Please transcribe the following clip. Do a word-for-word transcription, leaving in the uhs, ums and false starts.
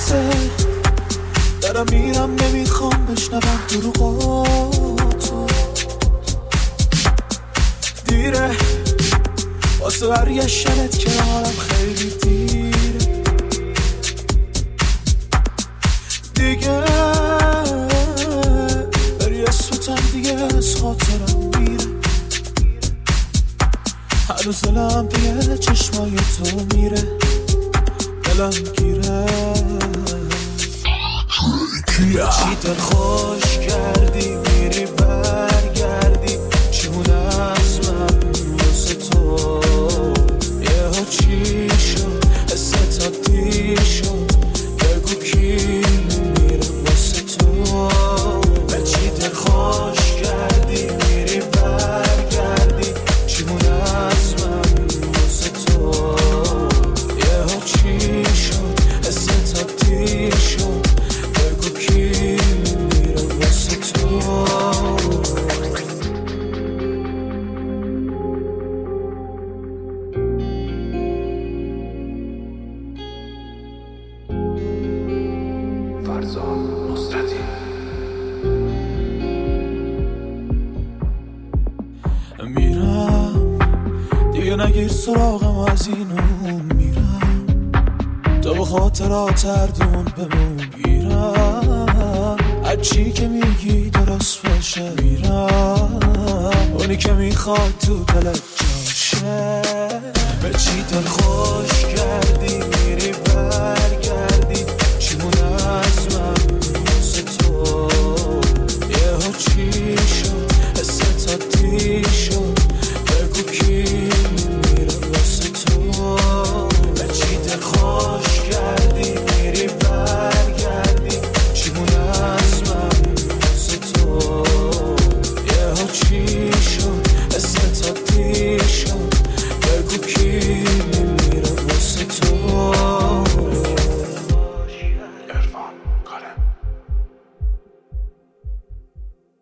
لحظه دارم میرم نمیخوام بشنوم دروغاتو. دیره واسه برگشتنت کنارم خیلی دیره دیگه، بری اسمتم دیگه از خاطرم میره. هنوز دلم دیگه چشمای تو میره، دلم گیره. چی دل خوش کردی میری برگردی، چیمونه از من واسه تو. یه ها چی شد حست عادی شد، بگو کی میره واسه تو. به چی دل خوش کردی میری برگردی، چیمونه از من واسه تو. یه ها چی شد حست عادی شد، بگو کی میره واسه تو. فرزاد نصرتی. میرم دیگه نگیر سراغم از این اون، میرم تو به خاطرات اردون بمون. گیرم هرچی که میگی درست باشه، میرم اونی که میخواد تو دلت جاشه. به چی دل خوش کردی میری برگردی، چیمونه از من واسه تو. یه ها چی شد حست عادی